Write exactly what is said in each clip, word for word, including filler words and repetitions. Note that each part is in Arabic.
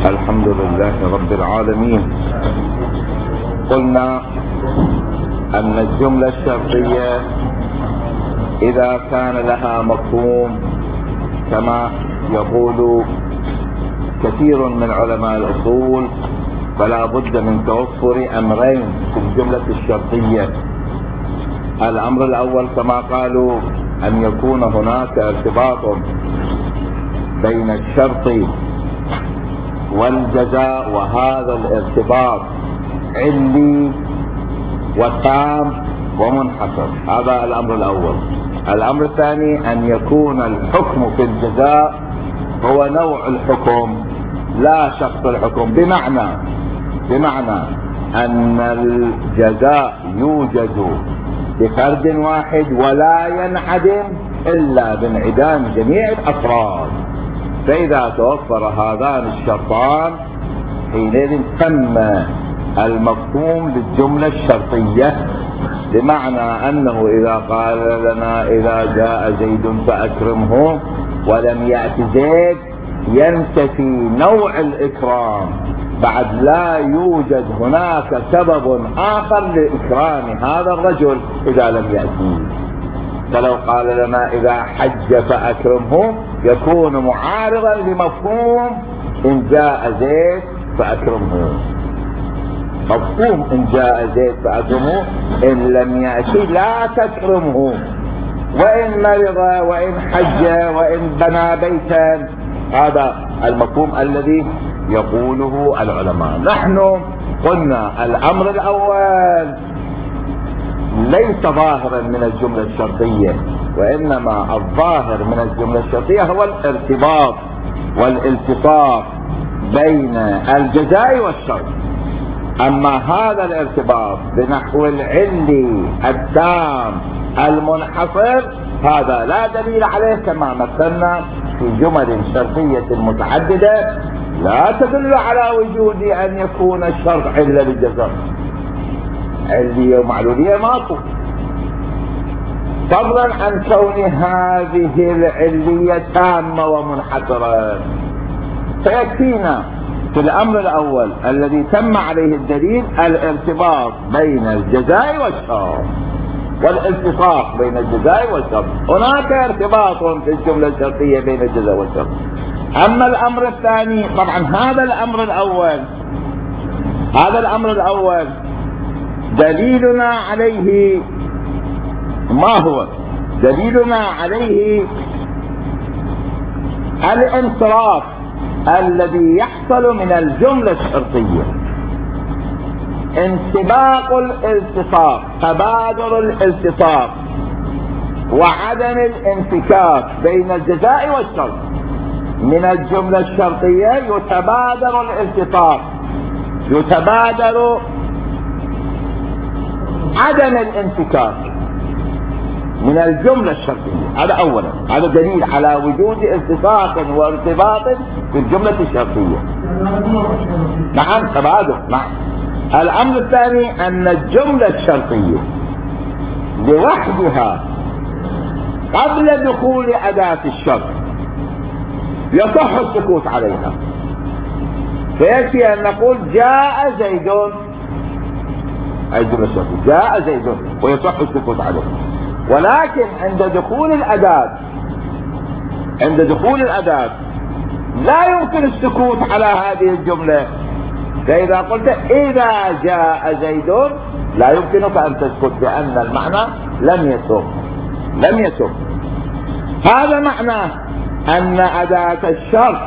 الحمد لله رب العالمين. قلنا أن الجملة الشرطية إذا كان لها مفهوم كما يقول كثير من علماء الأصول فلا بد من توفر أمرين في الجملة الشرطية. الأمر الأول كما قالوا أن يكون هناك ارتباط بين الشرط والجزاء، وهذا الارتباط علي وتام ومنحصر. هذا الأمر الأول. الأمر الثاني أن يكون الحكم في الجزاء هو نوع الحكم لا شخص الحكم، بمعنى بمعنى أن الجزاء يوجد بفرد واحد ولا ينعدم إلا بانعدام جميع الأفراد. فإذا توفر هذان الشرطان حينئذ تم المفهوم للجملة الشرطية، بمعنى أنه إذا قال لنا إذا جاء زيد فأكرمه ولم يأت زيد ينتفي نوع الإكرام، بعد لا يوجد هناك سبب آخر لإكرام هذا الرجل إذا لم يأتي. فلو قال لنا إذا حج فأكرمه يكون معارضا لمفهوم إن جاء زيد فأكرمه. مفهوم إن جاء زيد فأكرمه إن لم يأتي لا تكرمه، وإن مرض وإن حج وإن بنى بيتا. هذا المفهوم الذي يقوله العلماء. نحن قلنا الأمر الأول ليس ظاهرا من الجملة الشرطية، وإنما الظاهر من الجملة الشرطية هو الارتباط والالتصاق بين الجزاء والشرط. أما هذا الارتباط بنحو العلي التام المنحصر هذا لا دليل عليه، كما مثلنا في جمل شرطية متعددة لا تدل على وجود أن يكون الشرط علة للجزاء. علية ومعلولية ماكو، فضلا عن كون هذه العلية تامة ومنحصرة. فيكفينا في الأمر الأول الذي تم عليه الدليل الارتباط بين الجزاء والشرط والالتصاق بين الجزاء والشرط. هناك ارتباط في الجملة الشرطية بين الجزاء والشرط. أما الأمر الثاني، طبعا هذا الأمر الأول هذا الأمر الأول دليلنا عليه ما هو؟ دليلنا عليه الانصراف الذي يحصل من الجملة الشرطية، انسباق الالتصاق، تبادر الالتصاق وعدم الانفكاك بين الجزاء والشرط. من الجملة الشرطية يتبادر الالتصاق، يتبادر عدم الانفكاك من الجملة الشرطية. هذا أولا، هذا دليل على وجود التصاق وارتباط في الجملة الشرطية. نعم، تبادر. نعم. الأمر الثاني أن الجملة الشرطية لوحدها قبل دخول أداة الشرط يصح السكوت عليها. فيكفي أن نقول جاء زيد، أي جملة الشرطية جاء زيد ويصح السكوت عليه. ولكن عند دخول الأداة عند دخول الأداة لا يمكن السكوت على هذه الجملة. فإذا قلت إذا جاء زيد لا يمكنك أن تسكت، لأن المعنى لم يسر لم يسر هذا معناه أن أداة الشرط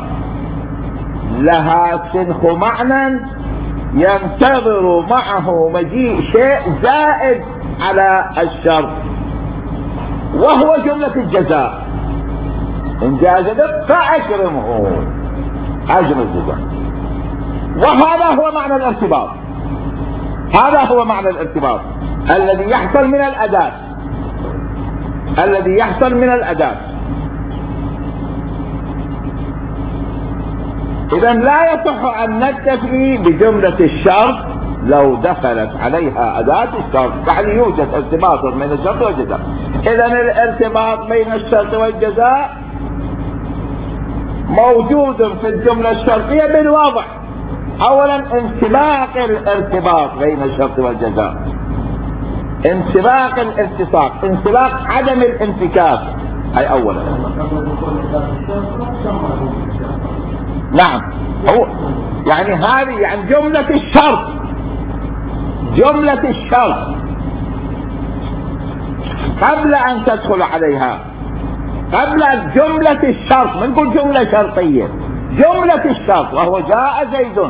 لها سنخ معنى ينتظر معه مجيء شيء زائد على الشرط، وهو جملة الجزاء. إن جاء زيد فأكرمه، هذه جملة الجزاء. وهذا هو معنى الارتباط هذا هو معنى الارتباط الذي يحصل من الأداة الذي يحصل من الأداة. إذا لا يصح أن نكتفي بجملة الشرط لو دخلت عليها أداة الشرط، يعني يوجد ارتباط بين الشرط والجزاء. إذا الارتباط بين الشرط والجزاء موجود في الجملة الشرطية بالوضع. اولا انسباق الارتباط بين الشرط والجزاء، انسباق الالتصاق، انسباق عدم الانفكاك، هي اولا. نعم، هو يعني هذه يعني جملة الشرط، جملة الشرط قبل ان تدخل عليها، قبل جملة الشرط، ما نقول جملة شرطية، جملة الشرط، وهو جاء زيد،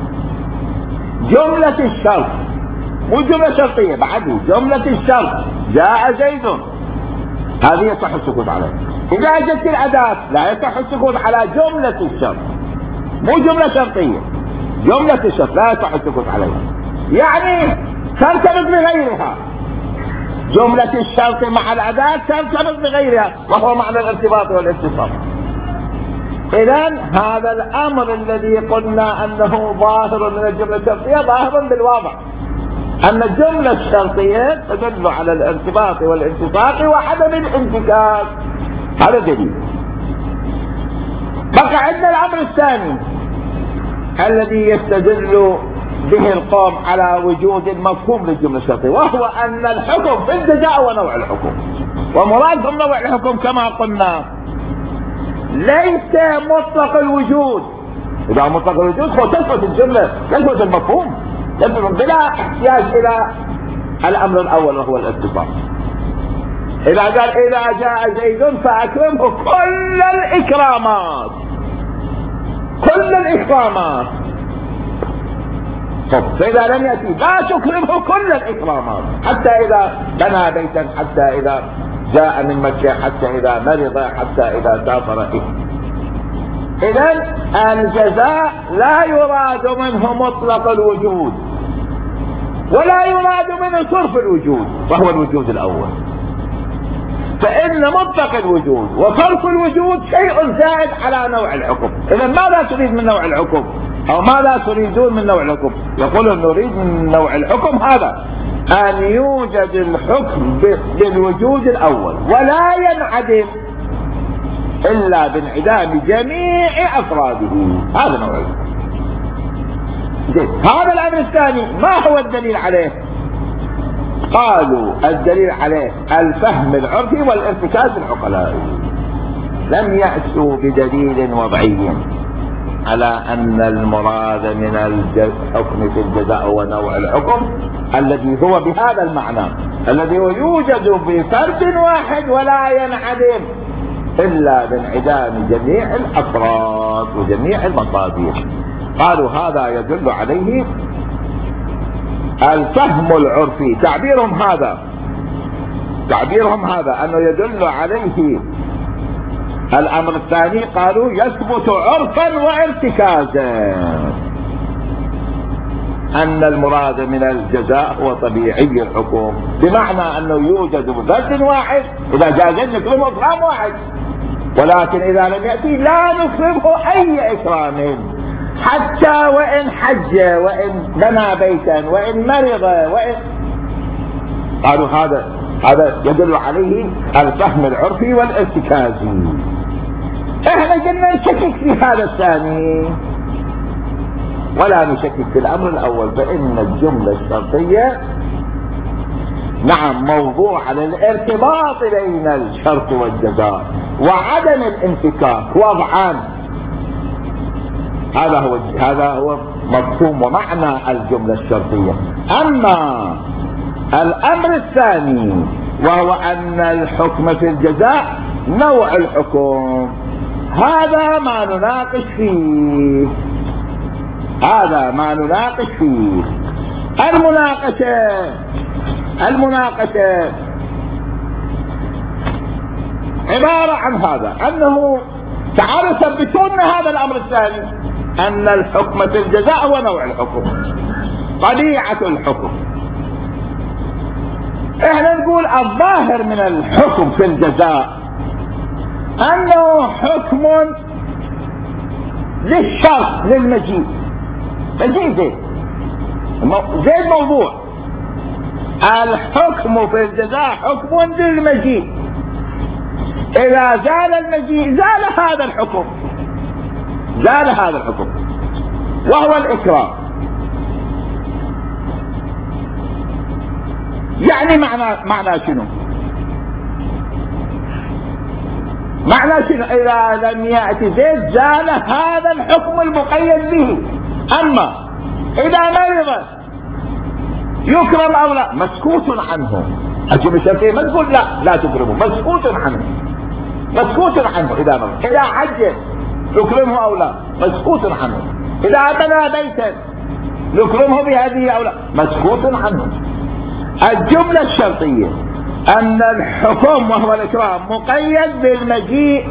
جملة الشرط مو جملة شرطية بعده، جملة الشرط جاء زيد، هذه يصح السكوت عليها. إذا جت الأداة لا يصح السكوت على جملة الشرط، مو جملة شرطية، جملة الشرط لا يصح السكوت عليها، يعني ترتبط بغيرها. جملة الشرط مع الأداة ترتبط بغيرها، وهو معنى الارتباط والاتصال. إذن هذا الأمر الذي قلنا أنه ظاهر من الجملة الشرطية ظاهر بالواضح، أن الجملة الشرطية تدل على الارتباط والالتصاق وعدم الانفكاك، هذا دليل. بقى عندنا الأمر الثاني الذي يستدل به القوم على وجود المفهوم للجملة الشرطية، وهو أن الحكم في الجزاء ونوع الحكم، ومرادهم نوع الحكم كما قلنا ليس مطلق الوجود. إذا مطلق الوجود فهو تثبت الجملة، تثبت المفهوم، تثبت بلا احتياج إلى الأمر الأول وهو الاتصال. إذا قال إذا جاء زيد فأكرمه كل الإكرامات، كل الإكرامات، فإذا لم يأتي لا تكرمه كل الإكرامات، حتى إذا بنى بيتا، حتى إذا جاء من مكة، حتى إذا مرض، حتى إذا سافر. إذن الجزاء لا يراد منه مطلق الوجود، ولا يراد منه صرف الوجود وهو الوجود الأول، فإن مطلق الوجود وصرف الوجود شيء زائد على نوع الحكم. إذن ماذا تريد من نوع الحكم؟ أو ماذا تريدون من نوع الحكم؟ يقولون نريد من نوع الحكم هذا أن يوجد الحكم بالوجود الأول ولا ينعدم إلا بانعدام جميع أفراده، هذا نوع الحكم. هذا الأمر الثاني ما هو الدليل عليه؟ قالوا الدليل عليه الفهم العرفي والارتكاز العقلائي، لم يأتوا بدليل وضعي على أن المراد من الحكم في الجزاء هو نوع الحكم الذي هو بهذا المعنى، الذي هو يوجد بفرد واحد ولا ينعدم إلا بانعدام جميع الأفراد وجميع المصادر. قالوا هذا يدل عليه الفهم العرفي، تعبيرهم هذا، تعبيرهم هذا أنه يدل عليه الأمر الثاني. قالوا يثبت عرفا وارتكازا أن المراد من الجزاء هو طبيعي الحكم، بمعنى أنه يوجد بفرد واحد، إذا جاز نكرمه إكرام واحد، ولكن إذا لم يأتي لا نكرمه أي إكرام، حتى وإن حج، وإن بنى بيتا، وإن مرض، وإن. قالوا هذا هذا يدل عليه الفهم العرفي والارتكازي. احنا قلنا نشكك في هذا الثاني ولا نشكك في الامر الاول، فان الجملة الشرطية نعم موضوع على الارتباط بين الشرط والجزاء وعدم الانفكاك وضعان، هذا هو هذا هو مفهوم ومعنى الجملة الشرطية. اما الامر الثاني وهو ان الحكم في الجزاء نوع الحكم، هذا ما نناقش فيه، هذا ما نناقش فيه. المناقشة المناقشة عبارة عن هذا، انه تعالوا ثبتوا لنا هذا الامر الثاني، ان الحكم في الجزاء هو نوع الحكم، طبيعة الحكم. احنا نقول الظاهر من الحكم في الجزاء انه حكم للشرط، للمجيء، مجيء زيد، زيد موضوع، الحكم في الجزاء حكم للمجيء، اذا زال المجيء زال هذا الحكم، زال هذا الحكم وهو الإكرام. يعني معنى معنى شنو؟ معنى شنو؟ إذا لم يأتي زيد زال هذا الحكم المقيد به. أما إذا مرض يكرم أو لا مسكوت عنه. الجملة الشرطية ما تقول لا لا تكرمه، مسكوت عنه، مسكوت عنه. إذا مرض، إذا حج يكرمه أو لا مسكوت عنه. إذا بنى بيتا يكرمه بهذه أو لا مسكوت عنه. الجملة الشرطية أن الحكم وهو الإكرام مقيد بالمجيء،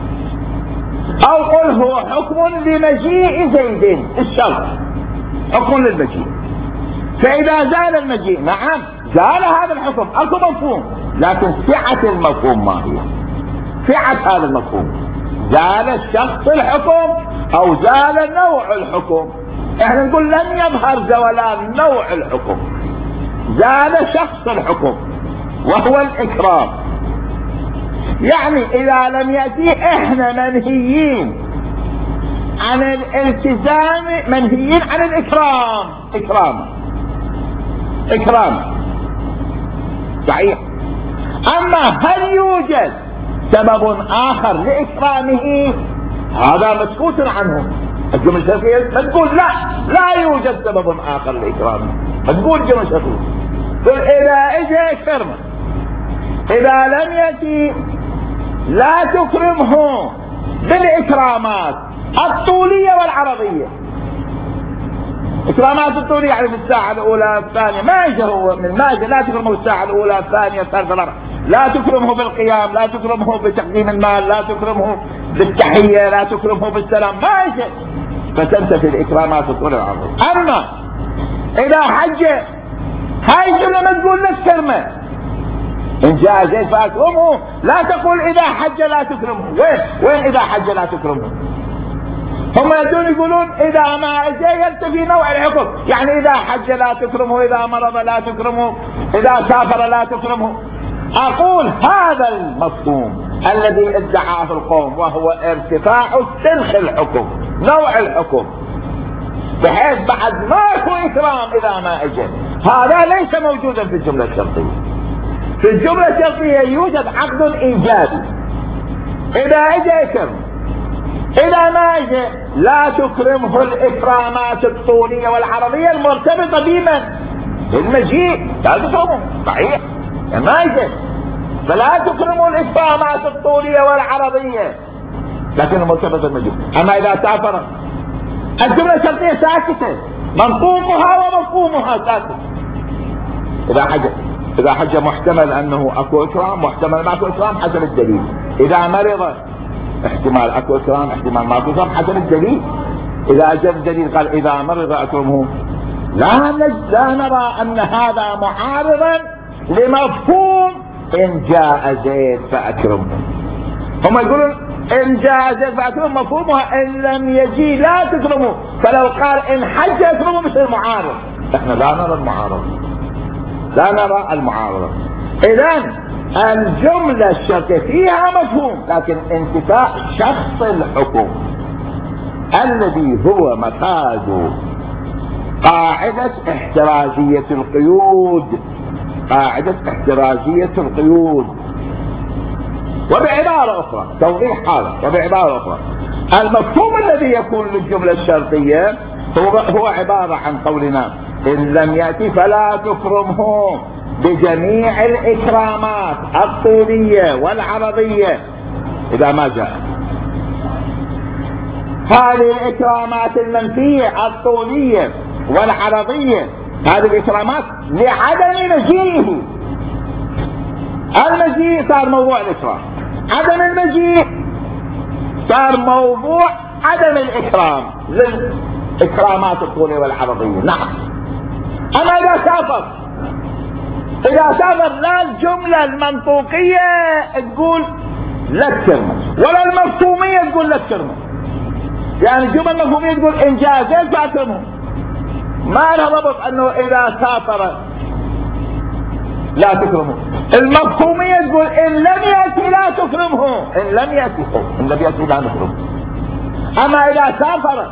أو قل هو حكم لمجيء زيد، الشرط حكم للمجيء. فإذا زال المجيء نعم زال هذا الحكم، أكو مفهوم، لكن سعة المفهوم ما هي؟ سعة هذا المفهوم، زال الشخص الحكم أو زال نوع الحكم. احنا نقول لم يظهر زولان نوع الحكم، زال شخص الحكم وهو الإكرام. يعني إذا لم يأتي احنا منهيين عن الالتزام، منهيين عن الإكرام، إكرام إكرام صحيح. أما هل يوجد سبب آخر لإكرامه؟ هذا مسكوت عنه. الجملة الشرطية ما تقول لا لا يوجد سبب آخر لإكرامه، ما تقول الجملة الشرطية، قل إذا إجا كرمه، إذا لم يأتي لا تكرمه بالإكرامات الطولية والعرضية. إكرامات الطولية يعني في الساعة الأولى الثانية، ما يجي هو من ما يجي، لا تكرمه الساعة الأولى الثانية الثالثة الرابعة، لا تكرمه بالقيام، لا تكرمه بتقديم المال، لا تكرمه بالتحية، لا تكرمه بالسلام، ما يجي، فتنتفي الإكرامات الطولية والعرضية. أما إذا حج هاي الجملة ما تقول لك كرمه، إن جاء زيد فأكرمه، لا تقول إذا حج لا تكرمه. وين وين إذا حج لا تكرمه؟ هم يدون يقولون إذا ما جاء ينتفي نوع الحكم، يعني إذا حج لا تكرمه، إذا مرض لا تكرمه، إذا سافر لا تكرمه. أقول هذا المفهوم الذي ادعاه القوم وهو ارتفاع سلخ الحكم، نوع الحكم، بحيث بعد ماكو إكرام إذا ما أجل، هذا ليس موجودا في الجملة الشرطية. في الجملة الشرطية يوجد عقد إيجابي، إذا أجى يكرم، إذا ما أجى لا تكرمه الإكرامات الطولية والعرضية المرتبطة بمن؟ بالمجيء، لا تكرمه صحيح، ما أجى فلا تكرمه الإكرامات الطولية والعرضية، لكن المرتبطة بالمجيء. أما إذا سافر الجملة الشرطية ساكتة، منطوقها ومفهومها ساكت. إذا حج إذا حج محتمل أنه أكو إكرام، محتمل ما أكو إكرام حسب الدليل. إذا مرض احتمال أكو إكرام، احتمال ما أكو إكرام حسب الدليل. إذا جاء الدليل قال إذا مرض أكرمه، لا لا نرى أن هذا معارضا لمفهوم إن جاء زيد فأكرمه. هم يقولون إن جاء زيد فأكرمه مفهومها إن لم يجي لا تكرمه، فلو قال إن حج أكرمه مثل المعارض. احنا لا نرى المعارضة، لا نرى المعارضة. إذن الجملة الشرطية فيها مفهوم، لكن انتفاء شخص الحكم الذي هو مفاد قاعدة احترازية القيود، قاعدة احترازية القيود. وبعبارة أخرى توضيح هذا، وبعبارة أخرى المفهوم الذي يكون للجملة الشرطية هو, هو عبارة عن قولنا إن لم يأتي فلا تكرمه بجميع الإكرامات الطولية والعرضية إذا ما جاء. هذه الإكرامات المنفية الطولية والعرضية، هذه الإكرامات لعدم مجيئه. المجيء صار موضوع الإكرام، عدم المجيء صار موضوع عدم الإكرام للإكرامات الطولية والعرضية. نعم. أما إذا سافر، إذا سافر لا الجملة المنطوقية تقول لا تكرمه، ولا المفهومية تقول لا تكرمه. يعني الجملة المفهومية تقول إن جاء زيد فأكرمه، ما لها ضبط أنه إذا سافر لا تكرمه. المفهومية تقول إن لم يأتي لا تكرمه، إن لم يأتي إن لم يأتي لا نكرمه. أما إذا سافر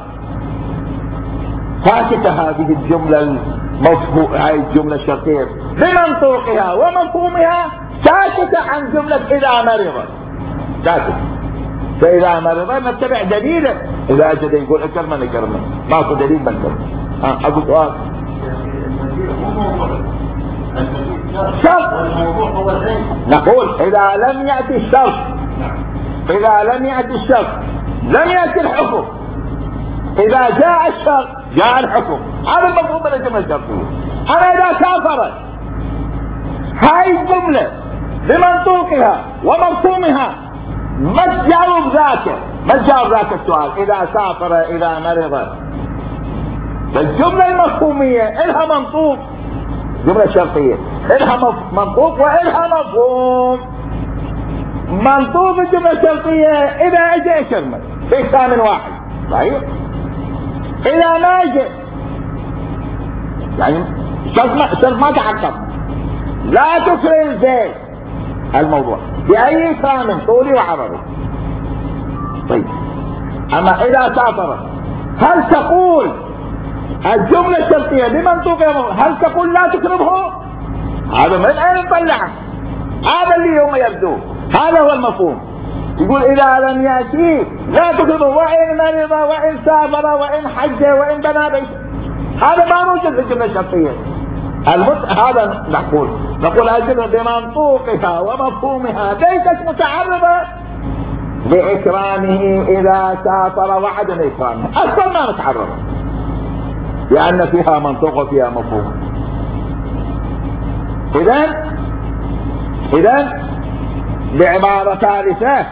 ساكتة هذه الجملة المفهوم، هاي الجملة الشرطية بمنطوقها ومفهومها ساكتة عن جملة إذا مرض، ساكتة. فإذا مرض نتبع دليله، إذا أجد يقول اكرمه نكرمه، ماكو دليل بنكرمه. ها أقول سؤال. شرط نقول إذا لم يأتي الشرط، إذا لم يأتي الشرط لم يأتي الحكم، إذا جاء الشرط جاء الحكم. هذا المفهوم من الجملة الشرطية. أنا إذا سافرت هاي الجملة بمنطوقها ومفهومها ما تجاوب ذاك، ما تجاوب ذاك السؤال إذا سافر إذا مرض. الجملة المفهومية إلها منطوق، جملة شرطية إلها منطوق وإلها مفهوم. منطوق الجملة الشرطية إذا أجى كلمة في ثامن واحد صحيح، إذا ما أجى يعني شرط ما تعقب، لا تكرم زيد الموضوع بأي ثامن طولي وعرضي. طيب أما إذا سافر هل تقول الجملة الشرطية بمنطوقها هل تقول لا تكرمه؟ هذا من أين نطلعه؟ هذا اللي يوم يبدو، هذا هو المفهوم. يقول إذا لم يأتي لا تكرمه وإن مرض وإن سافر وإن حج وإن بنى بيت، هذا ما موجود في الجملة الشرطية. المت... هذا نقول نقول الجملة بمنطوقها ومفهومها ليست متعرضة لإكرامه إذا سافر وعدم إكرامه، أصلا ما متعرضة لأن فيها منطوق وفيها مفهوم. إذن إذن بعبارة ثالثة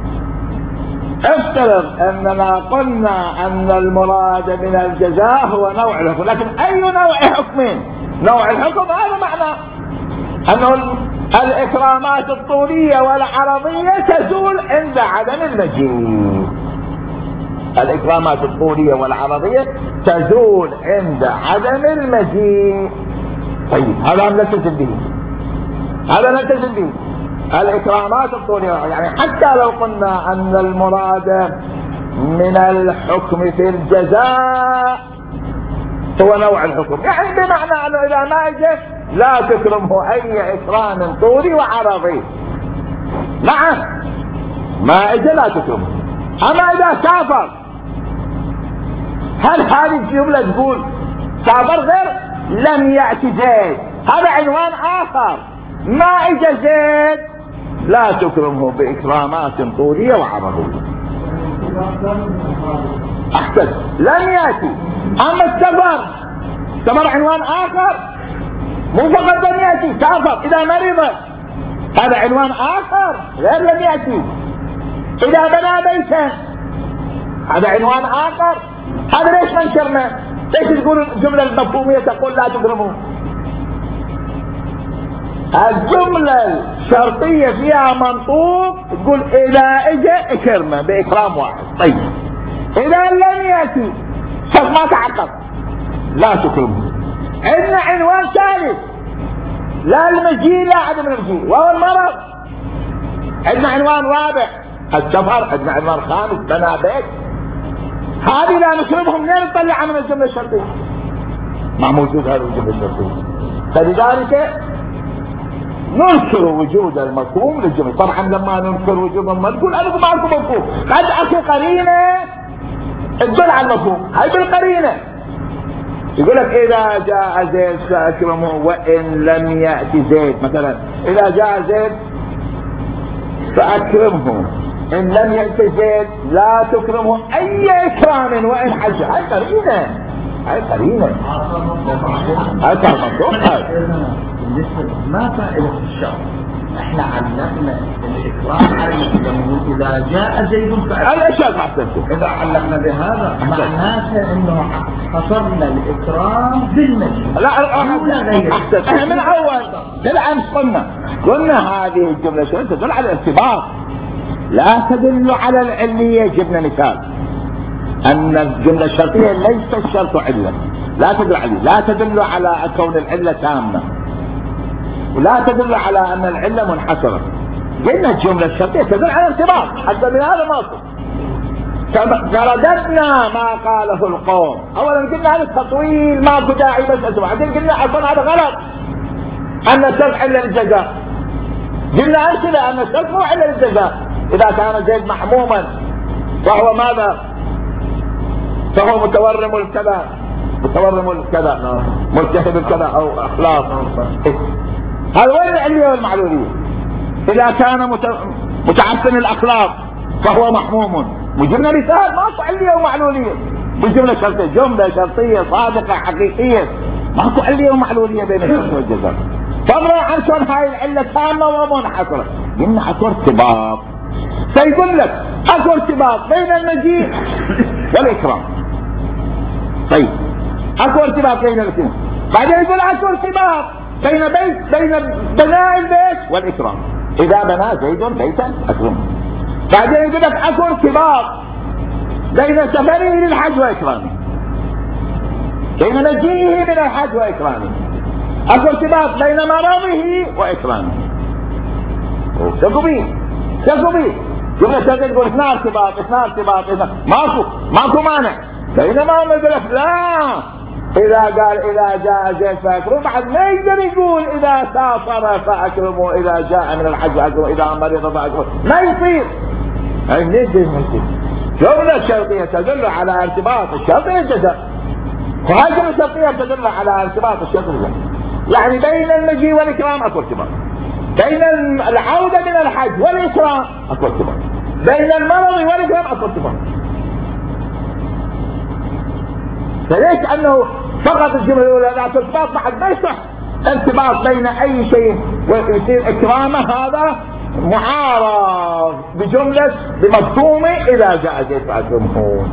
افترض أننا قلنا أن المراد من الجزاء هو نوع الحكم، لكن أي نوع حكم؟ نوع الحكم هذا معنى أنه الإكرامات الطولية والعرضية تزول عند عدم المجيء. الإكرامات الطولية والعرضية تزول عند عدم المجيء. طيب هذا نلتزم به، هذا نلتزم به. الإكرامات الطولية يعني حتى لو قلنا أن المراد من الحكم في الجزاء هو نوع الحكم، يعني بمعنى أنه إذا ما أجى لا تكرمه أي إكرام طولي وعرضي. نعم ما أجى لا تكرمه. أما إذا سافر هل هذه الجملة تقول سافر غير لم يأتي زيد، هذا عنوان آخر. ما أجى زيد لا تكرمه بإكرامات طولية وعرضية. أحسن لم يأتي. أما السفر سفر عنوان آخر، مو فقط لم يأتي، سافر إذا مرض هذا عنوان آخر غير لم يأتي. إذا بنى بيتا هذا عنوان آخر. هذا ليش منشرنا؟ ليش تقول الجملة المفهومية تقول لا تكرمه؟ الجملة الشرطية فيها منطوق تقول إذا اجى اكرمه بإكرام واحد. طيب إذا لم يأتي شخص ما تعقب لا تكرمه. عندنا عنوان ثالث لا المجيء لا عدم المجيء وهو المرض. عندنا عنوان رابع السفر. عندنا عنوان خامس بنى بيت. هذه لا نكرمهم منين نطلعها من الجملة الشرطية؟ ما موجود هذه الجملة الشرطية. فلذلك ننكر وجود المفهوم للجملة. طبعا لما ننكر وجود المفهوم نقول انا ما لكم مفهوم، قد اخي قرينه تدل على المفهوم. هاي بالقرينه يقول لك اذا جاء زيد فاكرمه وان لم ياتي زيد. مثلا اذا جاء زيد فاكرمه، ان لم ياتي زيد لا تكرمه اي اكرام وان حج. هاي قرينه، هاي قرينه، هاي صار مفهوم. هاي ما فائدة الشرط؟ احنا علقنا الإكرام على المسلمين إذا جاء زيد فأكرم. الأشياء ما احسنتم. إذا علقنا بهذا معناته إنه حصرنا الإكرام بالمجيء. لا أحسن. احنا من أول بالأمس قلنا قلنا هذه الجملة شو تدل على الارتباط لا تدل على العلمية. جبنا مثال أن الجملة الشرطية ليس الشرط علة، لا تدل عليه، لا تدل على كون العلة تامة، ولا تدل على أن العلة منحصرة. قلنا الجملة الشرطية تدل على ارتباط، حتى من هذا الموقف فرددنا ما قاله القوم. اولا قلنا هذا التطويل ماكو داعي بس اسمع، بعدين قلنا اصلا هذا غلط ان الشرط الا للجزاء. قلنا امثله ان الشرط مو الا للجزاء. اذا كان زيد محموما وهو ماذا؟ فهو متورم الكذا، متورم الكذا، مرتكب الكذا او اخلاص. هذا وين العليه والمعلوليه؟ اذا كان متعفن الاخلاق فهو محموم. وجبنا مثال ماكو عليه ومعلوليه، وجبنا شرطيه، جمله شرطيه صادقه حقيقيه، ماكو عليه ومعلوليه بين الشرط والجزاء. فضلا عن شلون هاي العله تامه ومنحصره. قلنا اكو ارتباط. فيقول لك اكو ارتباط بين المجيء والاكرام. طيب اكو ارتباط بين الاثنين. بعدين يقول اكو ارتباط بين بيت بين بناء البيت والاكرام. اذا بنى زيد بيتا اكرمه. بعدين يقول لك اكو ارتباط بين سفره للحج واكرامه، بين مجيئه من الحج واكرامه. اكو ارتباط بين مرضه واكرامه. شكو بيه شكو بيه يقول لك تقول اثنين ارتباط اثنين ارتباط ماكو ماكو مانع. بينما هم يقول لك لا، اذا قال اذا جاء زيد فاكرمه، بعد ما يقدر يقول اذا سافر فاكرمه، اذا جاء من الحج اكرمه، اذا مرض فاكرمه. ما يصير. يعني ليش ما يصير؟ جملة شرطية تدل على ارتباط الشرط والجزاء، وهذه الجملة الشرطية تدل على ارتباط الشرط والجزاء. يعني بين المجيء والاكرام اكو ارتباط، بين العودة من الحج والاكرام اكو ارتباط، بين المرض والاكرام اكو ارتباط. فليش انه فقط الجمله الاولى لا ارتباط؟ بعد ما يصح ارتباط بين اي شيء ويصير اكرامه، هذا معارض بجمله بمفهومه اذا جاء زيد فاكرمه.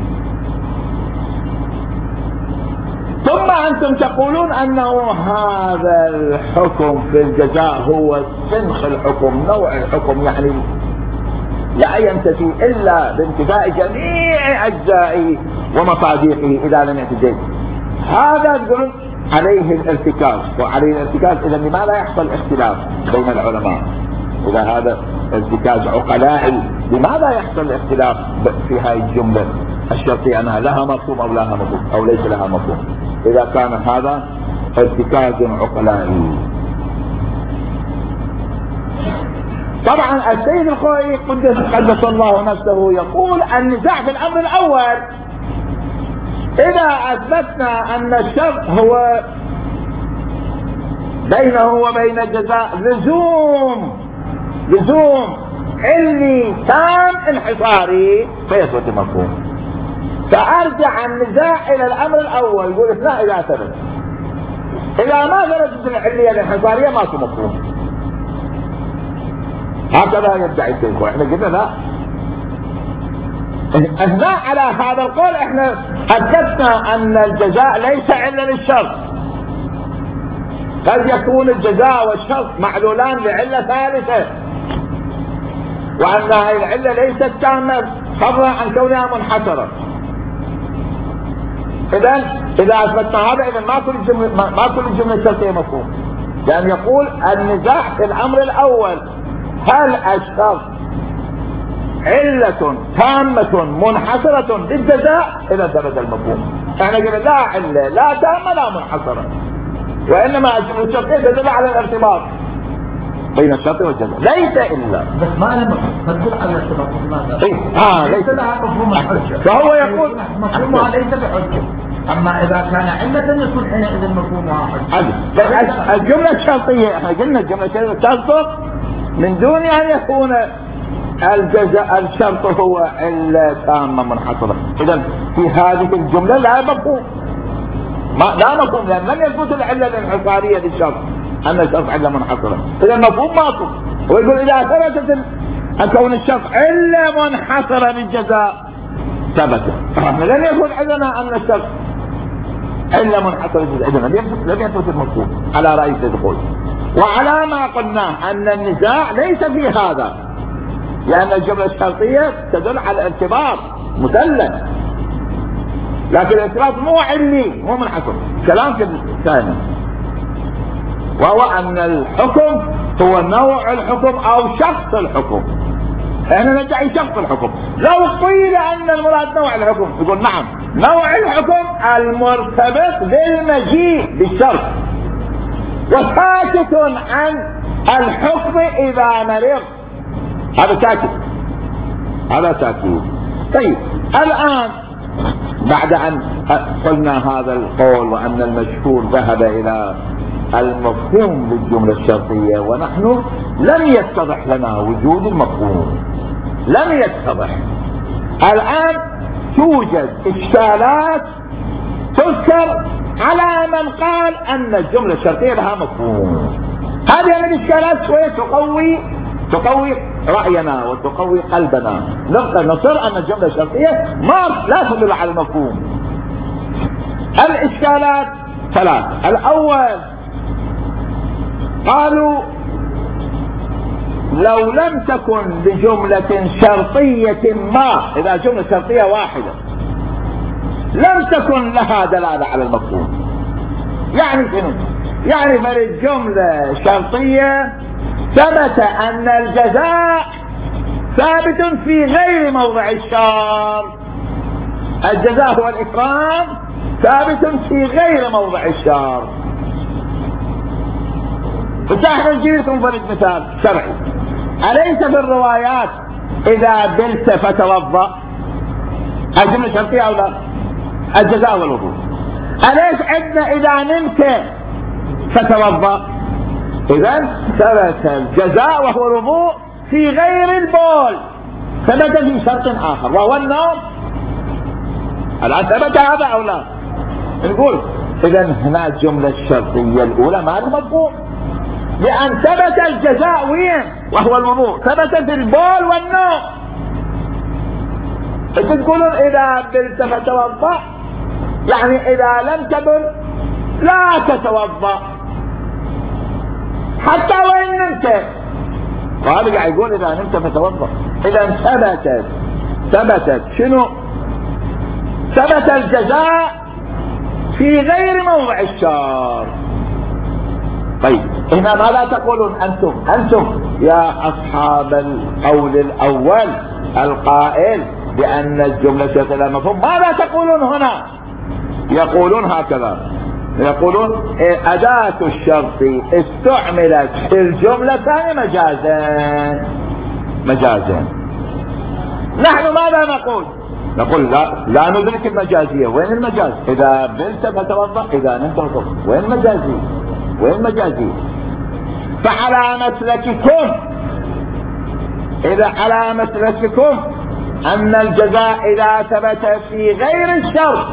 ثم انتم تقولون انه هذا الحكم في الجزاء هو سنخ الحكم، نوع الحكم، يعني لا ينتفي الا بانتفاء جميع اجزائه ومصادقه اذا لم يأتي زيد. هذا تقولون عليه الارتكاز، وعليه الارتكاز. اذا لماذا يحصل اختلاف بين العلماء؟ اذا هذا ارتكاز عقلائي، لماذا يحصل اختلاف في هذه الجمله الشرطيه انها لها مفهوم او لها مفهوم او ليس لها مفهوم؟ اذا كان هذا ارتكاز عقلائي. طبعا السيد الخوئي قدس الله نفسه يقول النزاع في الامر الاول اذا اثبتنا ان الشرط هو بينه وبين الجزاء لزوم لزوم علي تام انحصاري فيثبت المفهوم. فارجع النزاع الى الامر الاول، يقول اثناء اذا ثبت. اذا ما ثبتت العليه الانحصاريه ماكو مفهوم. هكذا يدعي الشيخ، واحنا قلنا لا. هنا على هذا القول احنا اثبتنا ان الجزاء ليس عله للشرط. قد يكون الجزاء والشرط معلولان لعله ثالثه، وان هذه العله ليست تامه فضلا عن كونها منحصره. اذا اذا اثبتنا هذا اذا ما كل الجمله ما كل الجمله الشرطيه مفهوم. لان يقول النزاع في الامر الاول هل الشرط علة تامة منحصرة للجزاء؟ إذا ثبت المفهوم. احنا قلنا لا علة لا تامة لا منحصرة، وإنما الجملة الشرطية تدل على الارتباط بين الشرط والجزاء، ليس إلا. بس ما لم تدل على الارتباط. إيه؟ آه ليس لها مفهوم الحجة. فهو يقول مفهومها ليس بحجة. أما إذا كان علة يكون حينئذ مفهومها حجة. الجملة الشرطية احنا قلنا الجملة الشرطية تصدق من دون أن يكون الجزاء الشرط هو علة تامة منحصرة. إذا في هذه الجملة لا مفهوم، ما لا مفهوم، لأن لم يثبت العلة الانحصارية للشرط أن الشرط علة منحصرة. إذا المفهوم ماكو. ويقول إذا ثبتت أن كون الشرط علة منحصرة للجزاء ثبت. احنا لم يكن عندنا أن الشرط علة منحصرة للجزاء، إذا لم يثبت المفهوم على رأي سيد الخوئي. وعلى ما قلنا أن النزاع ليس في هذا، لأن الجملة الشرطية تدل على الارتباط مسلم، لكن الارتباط مو علي مو منحصر. كلام في الثاني وهو أن الحكم هو نوع الحكم أو شخص الحكم. احنا ندعي شرط الحكم. لو قيل ان المراد نوع الحكم يقول نعم، نوع الحكم المرتبط بالمجيء بالشرط، وساكت عن الحكم اذا مرض، هذا ساكت، هذا ساكت. طيب الان بعد ان قلنا هذا القول وان المشهور ذهب الى المفهوم بالجملة الشرطية، ونحن لم يتضح لنا وجود المفهوم، لم يتضح. الآن توجد إشكالات تذكر على من قال أن الجملة الشرطية لها مفهوم. هذه الإشكالات شوية تقوي تقوي رأينا وتقوي قلبنا، نبقى نصر أن الجملة الشرطية ما لا تدل على المفهوم. الإشكالات ثلاث. الأول قالوا لو لم تكن بجملة شرطية ما، إذا جملة شرطية واحدة لم تكن لها دلالة على المفهوم. يعني شنو؟ يعني فالجملة شرطية ثبت أن الجزاء ثابت في غير موضع الشرط، الجزاء هو الإكرام ثابت في غير موضع الشرط. فاحنا نجيب لكم فرد مثال شرعي. أليس في الروايات إذا بلت فتوضأ الجملة شرطية أو لا؟ الجزاء والوضوء. أليس عندنا إذا نمت فتوضأ؟ إذا ثبت الجزاء وهو الوضوء في غير البول، ثبت في شرط آخر وهو النوم. الآن ثبت هذا أو لا؟ نقول إذا هنا الجملة الشرطية الأولى ما لها مفهوم، لأن ثبت الجزاء وين؟ وهو الوضوء، ثبت في البول والنوم. تقولون إذا بلت فتوضأ، يعني إذا لم تبل لا تتوضأ حتى وإن نمت. وهذا قاعد يقول إذا نمت فتوضأ. إذا ثبتت ثبتت شنو؟ ثبت الجزاء في غير موضع الشرط. طيب هنا ماذا تقولون أنتم؟ أنتم يا أصحاب القول الأول القائل بأن الجملة شرطية لا مفهوم، ماذا تقولون هنا؟ يقولون هكذا، يقولون أداة الشرط استعملت في الجملة الثانية مجازا مجازا. نحن ماذا نقول؟ نقول لا لا ندرك المجازية. وين المجاز؟ إذا بلت فتوضأ، إذا نمت فتوضأ. وين المجازية؟ وين مجازي؟ فعلى مسلككم، إذا على مسلككم أن الجزاء إذا ثبت في غير الشرط،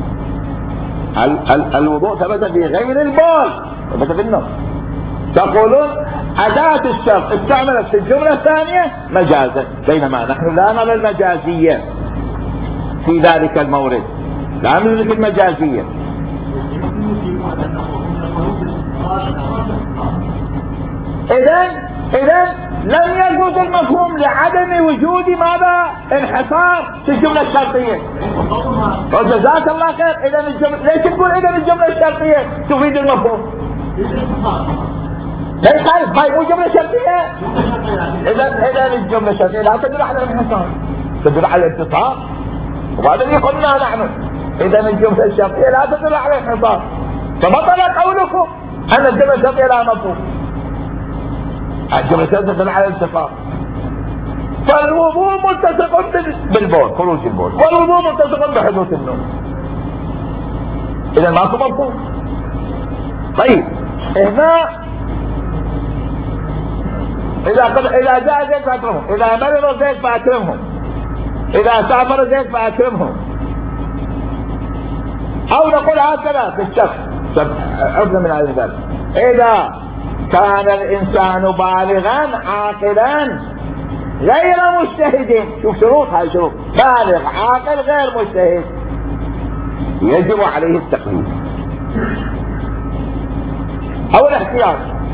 ال ال الوضوء ثبت في غير البول، ثبت في النوم، تقولون أداة الشرط استعملت في الجملة الثانية مجازا، بينما نحن لا نرى المجازية في ذلك المورد، لا ندرك المجازية. إذا إذا لم يثبت المفهوم لعدم وجود ماذا؟ انحصار في الجملة الشرطية. وجزاك الله خير. إذا الجملة ليش تقول إذا الجملة الشرطية تفيد المفهوم؟ ليش خالف ما يقول جملة شرطية؟ إذا إذا الجملة الشرطية لا تدل على الانحصار، تدل على الاتصال. وهذا اللي قلنا نحن، إذا الجملة الشرطية لا تدل على الانحصار، فبطل قولكم أن الجملة الشرطية لا مفهوم. الجملة الشرطية تدل على الانتصار. فالوضوء ملتصق بالبول، خروج البول، والوضوء ملتصق بحدوث النوم. إذا ماكو مفهوم. طيب هنا إذا إذا جاء زيد فأكرمهم، إذا مرض زيد فأكرمهم، إذا سافر زيد فأكرمهم. أو نقول هكذا في الشخص، عرفنا من هذا المثال، إذا كان الإنسان بالغا عاقلا غير مجتهد، شوف شروط، هاي شروط، بالغ عاقل غير مجتهد يجب عليه التقليد أو الاحتياط.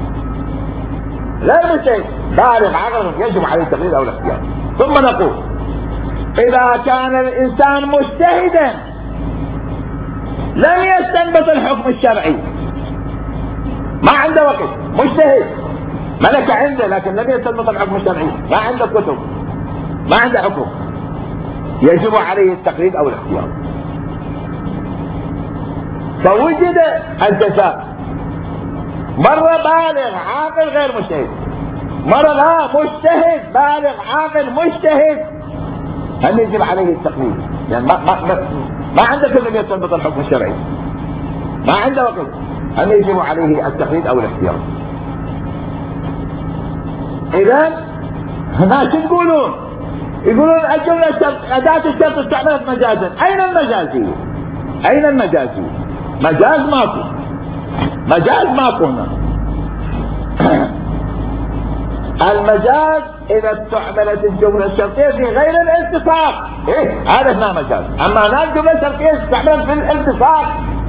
غير مجتهد بالغ عاقل يجب عليه التقليد أو الاحتياط. ثم نقول إذا كان الإنسان مجتهدا لم يستنبط الحكم الشرعي، ما عنده وقت، مجتهد ملك عنده لكن لم يستنبط الحكم الشرعي، ما عنده كتب، ما عنده حكم، يجب عليه التقليد او الاختيار. فوجد الجزاء، مرة بالغ عاقل غير مجتهد، مرة لا مجتهد بالغ عاقل مجتهد، هل يجب عليه التقليد؟ يعني ما ما ما, ما عنده كل يستنبط الحكم الشرعي، ما عنده وقت، هل يجب عليه التقليد او الاختيار؟ اذا هنا شو يقولون؟ يقولون الجملة الشرط، أداة الشرط استعملت مجازا، أين المجازي؟ أين المجازي؟ مجاز ماكو، مجاز ماكو هنا. المجاز إذا استعملت الجملة الشرطية في غير الالتصاق، إيه هذا هنا مجاز. أما هنا الجملة الشرطية استعملت في الالتصاق،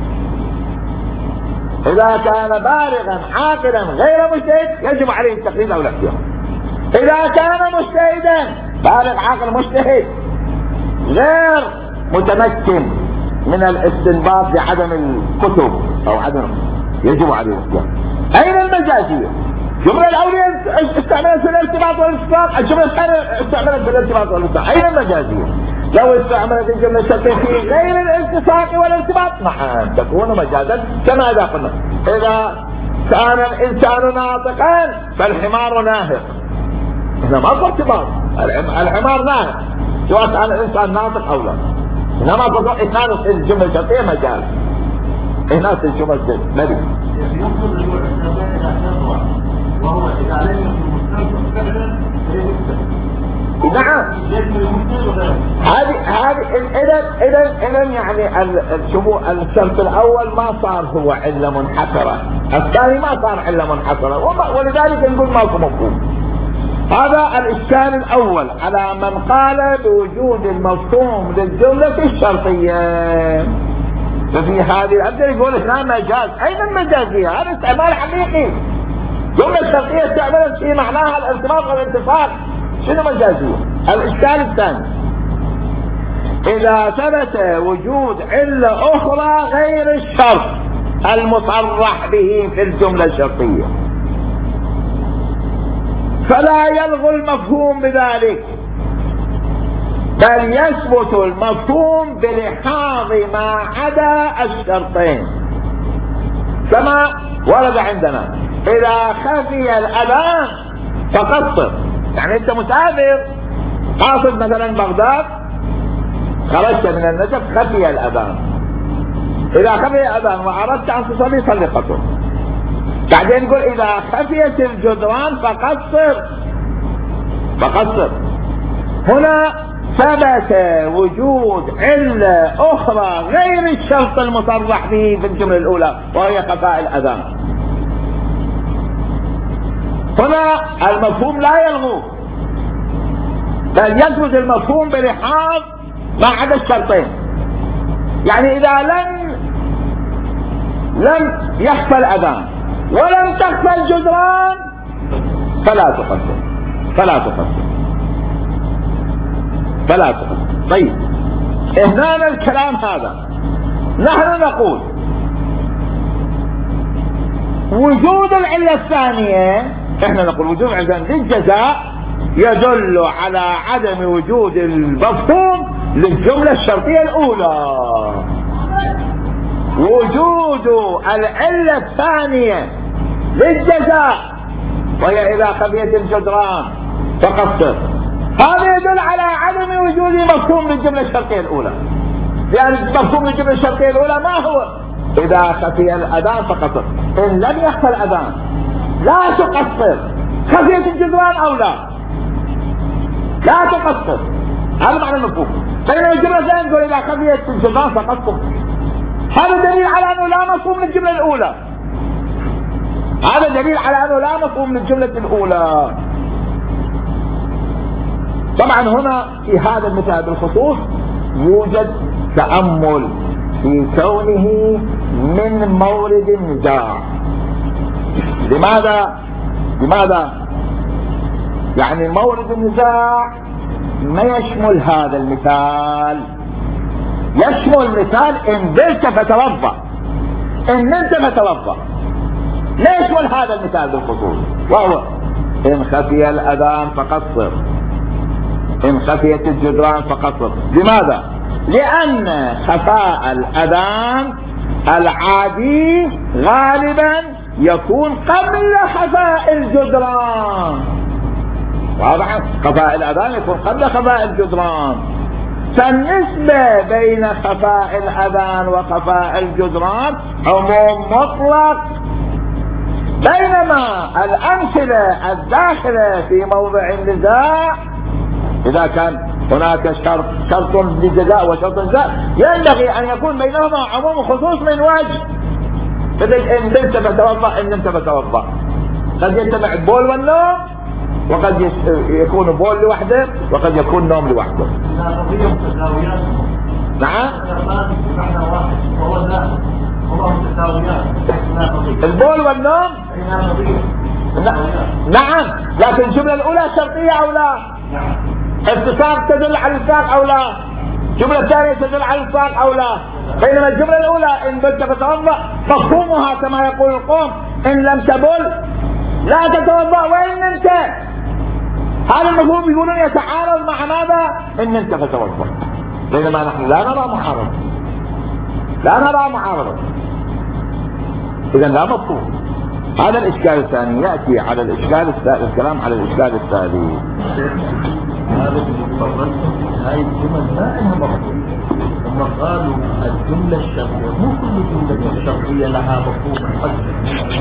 إذا كان بالغا عاقلا غير مجتهد يجب عليه التقليد أو الاختيار. إذا كان مجتهدا بالغ عاقل مجتهد غير متمكن من الاستنباط بعدم الكتب او عدم، يجب عليه الاختيار. اين المجازية؟ الجملة الاولية استعملت في الارتباط والالتصاق، الجملة الثانية استعملت في الارتباط والالتصاق، اين المجازية؟ لو استعملت الجملة الشرطية في غير الالتصاق والارتباط نعم تكون مجازا كما اذا قلنا اذا كان الانسان ناطقا فالحمار ناهق، هنا ما في ارتباط، الحمار ناهق سواء كان الانسان ناطق او لا، هنا ما في اثنان في الجمله الشرطيه مجال، هنا في الجمله الذي ينقل الشرطين الى شرط وهو اذا لم يكن مستلزم فعلا نعم هذه هذه اذا اذا اذا يعني شوفوا الشرط الاول ما صار هو عله منحصره، الثاني ما صار عله منحصره، ولذلك نقول ماكو مفهوم. هذا الإشكال الأول على من قال بوجود المفهوم للجملة الشرطية. ففي هذه أبدأ يقول هنا مجاز، أين المجازية؟ هذا استعمال حقيقي، جملة شرطية استعملت في معناها الارتباط والانتصاب، شنو مجازية؟ الإشكال الثاني إذا ثبت وجود علة أخرى غير الشرط المصرح به في الجملة الشرطية فلا يلغو المفهوم بذلك، بل يثبت المفهوم بلحاظ ما عدا الشرطين، كما ورد عندنا إذا خفي الأذان فقصر. يعني أنت مسافر قاصد مثلا بغداد، خرجت من النجف خفي الأذان، إذا خفي الأذان وأردت أن تصلي صلي قصر. بعدين نقول إذا خفيت الجدران فقصر فقصر. هنا ثبت وجود علة أخرى غير الشرط المصرح به في الجملة الأولى وهي خفاء الأذان. هنا المفهوم لا يلغو، بل يثبت المفهوم بلحاظ ما عدا الشرطين. يعني إذا لم لم يخفى الأذان ولم تخفى الجدران فلا تقصر فلا تقصر فلا تقصر. طيب هنا الكلام هذا نحن نقول وجود العلة الثانية، احنا نقول وجود العلة للجزاء يدل على عدم وجود المفهوم للجملة الشرطية الأولى. وجود العلة الثانية للجزاء وهي إذا خفيت الجدران فقصر، هذا يدل على عدم وجود مفهوم للجملة الشرطية الأولى، لأن مفهوم الجملة الشرطية الأولى ما هو؟ إذا خفي الأذان فقصر. إن لم يخفى الأذان لا تقصر، خفيت الجدران أو لا لا تقصر، هذا معنى المفهوم. بينما الجملة الثانية نقول إذا خفيت الجدران فقصر، هذا دليل على أنه لا مفهوم للجملة الأولى، هذا دليل على أنه لا مفهوم للجملة الأولى. طبعا هنا في هذا المثال بالخصوص يوجد تأمل في كونه من مورد النزاع. لماذا؟ لماذا؟ يعني مورد النزاع ما يشمل هذا المثال، يشمل مثال إن بلت فتوضأ، إن نمت فتوضأ، لا يشمل هذا المثال بالخصوص، وهو إن خفي الأذان فقصر. إن خفيت الجدران فقصر. لماذا؟ لأن خفاء الأذان العادي غالبا يكون قبل خفاء الجدران. واضح؟ خفاء الأذان يكون قبل خفاء الجدران، فالنسبة بين خفاء الأذان وخفاء الجدران عموم مطلق، بينما الأمثلة الداخلة في موضع النزاع إذا كان هناك شرط شرط لجزاء وشرط لجزاء ينبغي أن يكون بينهما عموم خصوص من وجه. مثل إن نمت فتوضأ، إن نمت فتوضأ، قد يجتمع البول والنوم، وقد يكون بول لوحده وقد يكون نوم لوحده. نعم. البول والنوم نعم، لكن الجملة الأولى شرطية أو لا؟ اتصال تدل على الإطلاق أو لا؟ الجملة الثانية تدل على الإطلاق أو لا؟ بينما الجملة الأولى إن بلت فتوضأ مفهومها كما يقول القوم إن لم تبل لا تتوضأ وإن نمت. هذا المفهوم يقولون يتعارض مع ماذا؟ إن نمت فتوضأ، بينما نحن لا نرى معارضة، لا نرى معارضة، إذا لا مفهوم. هذا الإشكال الثاني. يأتي على الإشكال الثالث الكلام على الإشكال الثالث. هذا هاي الجمل ما لها مفهوم. هم قالوا الجملة الشرطية، مو كل جملة شرطية لها مفهوم.